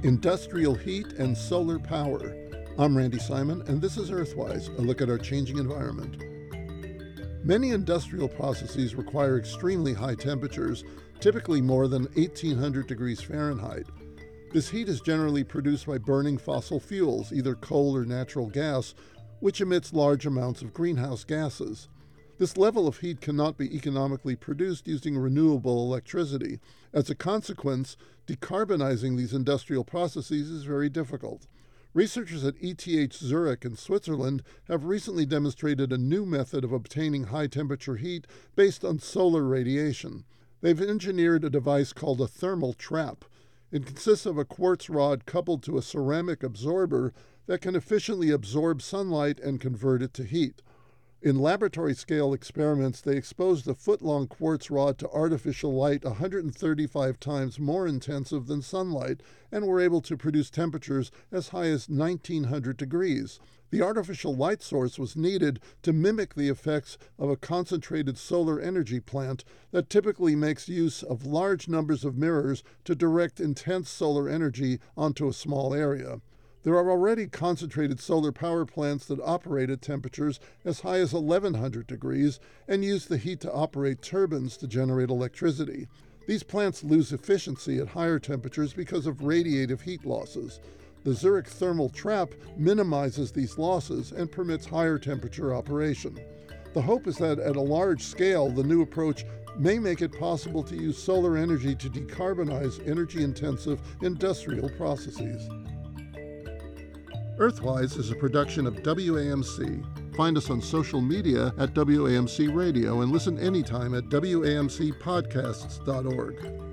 Industrial heat and solar power. I'm Randy Simon, and this is Earthwise, a look at our changing environment. Many industrial processes require extremely high temperatures, typically more than 1800 degrees Fahrenheit. This heat is generally produced by burning fossil fuels, either coal or natural gas, which emits large amounts of greenhouse gases. This level of heat cannot be economically produced using renewable electricity. As a consequence, decarbonizing these industrial processes is very difficult. Researchers at ETH Zurich in Switzerland have recently demonstrated a new method of obtaining high-temperature heat based on solar radiation. They've engineered a device called a thermal trap. It consists of a quartz rod coupled to a ceramic absorber that can efficiently absorb sunlight and convert it to heat. In laboratory-scale experiments, they exposed a foot-long quartz rod to artificial light 135 times more intensive than sunlight and were able to produce temperatures as high as 1900 degrees. The artificial light source was needed to mimic the effects of a concentrated solar energy plant that typically makes use of large numbers of mirrors to direct intense solar energy onto a small area. There are already concentrated solar power plants that operate at temperatures as high as 1100 degrees and use the heat to operate turbines to generate electricity. These plants lose efficiency at higher temperatures because of radiative heat losses. The Zurich thermal trap minimizes these losses and permits higher temperature operation. The hope is that at a large scale, the new approach may make it possible to use solar energy to decarbonize energy-intensive industrial processes. Earthwise is a production of WAMC. Find us on social media at WAMC Radio and listen anytime at WAMCpodcasts.org.